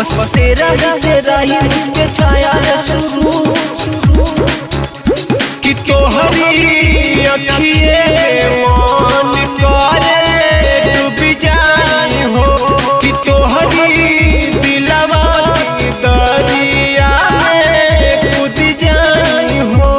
बस तेरा ही के छाया शुरू कि तोहरी अखिए मन करे डूब जाई हो कि तोहरी दिलवा की दरिया में कूद जाई हो।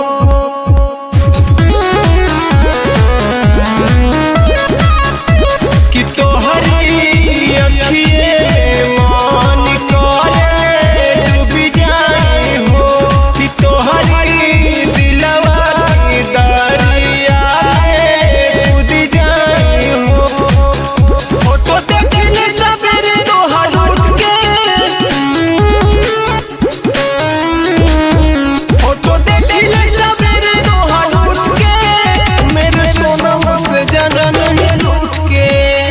कि तोहरी अखिए मन करे डूब जाई हो कि तोहरी दिलवा की दरिया में कूद जाई हो। फोटो देखले सवेरे तोहर उठ के, फोटो देखले सवेरे तोहर उठ के, मेरे सोना से जनन लूट के।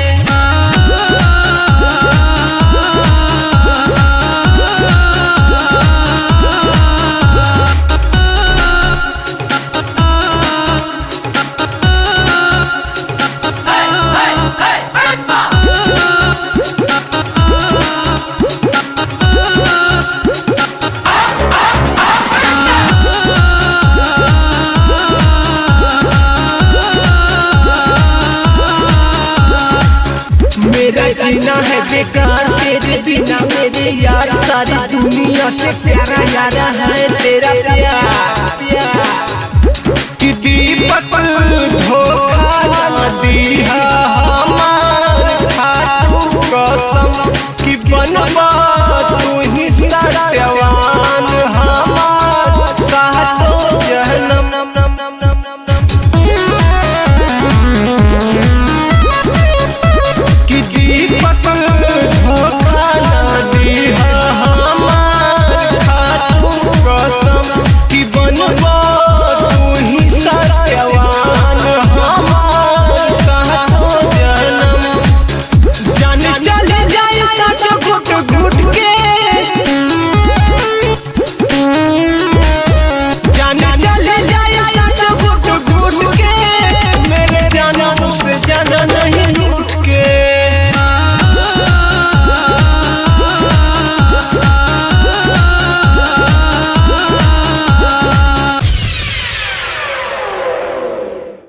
मेरा जीना है बेकार तेरे बिना मेरे यार, सारी दुनिया से प्यारा यारा है तेरा प्यार। कि दीपक